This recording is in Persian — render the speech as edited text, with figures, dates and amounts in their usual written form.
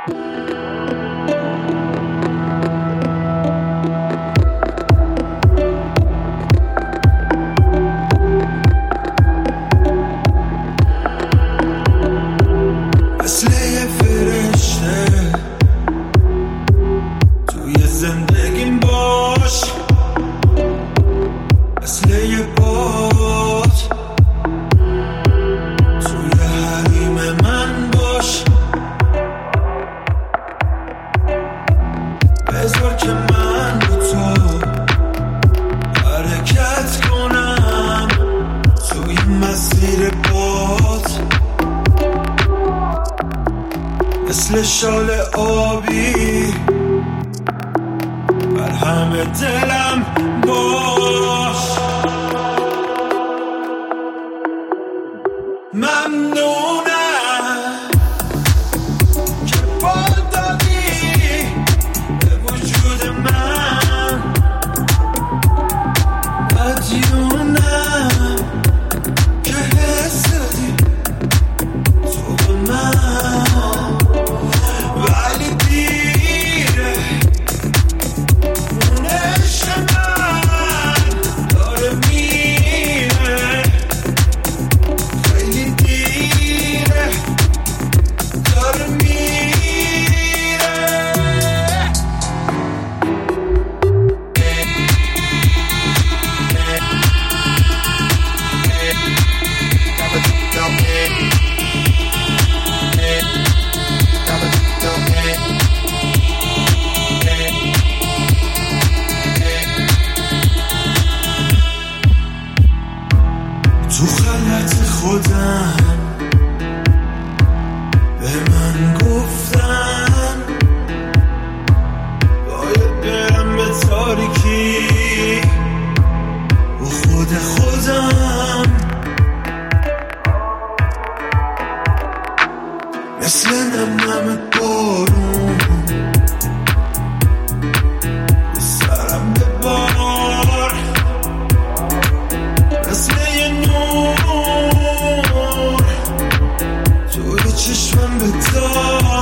مثل شال آبی بر همه دلم باش. ممنونم که بال دادی به وجود من، مدیونم که حس دادی تو به من، ولی دیره اون عشق من داره میره، خیلی دیره داره میره. تو خلط خودم به من گفتن باید برم به تاریکی و خودم مثل نم بارون به سرم ببار، مثل یه نور توی چشمم بدار.